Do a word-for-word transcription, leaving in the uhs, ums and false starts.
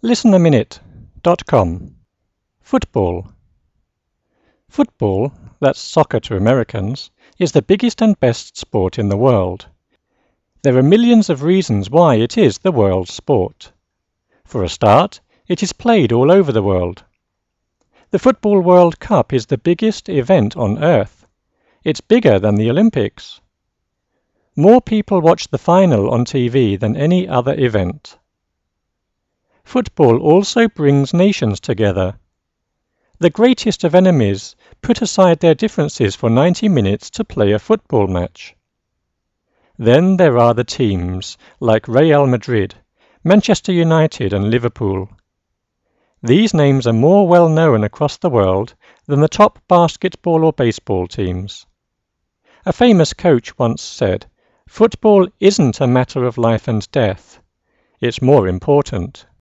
listen a minute dot com. Football. Football, that's soccer to Americans, is the biggest and best sport in the world. There are millions of reasons why it is the world's sport. For a start, it is played all over the world. The Football World Cup is the biggest event on Earth. It's bigger than the Olympics. More people watch the final on T V than any other event. Football also brings nations together. The greatest of enemies put aside their differences for ninety minutes to play a football match. Then there are the teams like Real Madrid, Manchester United and Liverpool. These names are more well known across the world than the top basketball or baseball teams. A famous coach once said, "Football isn't a matter of life and death. It's more important."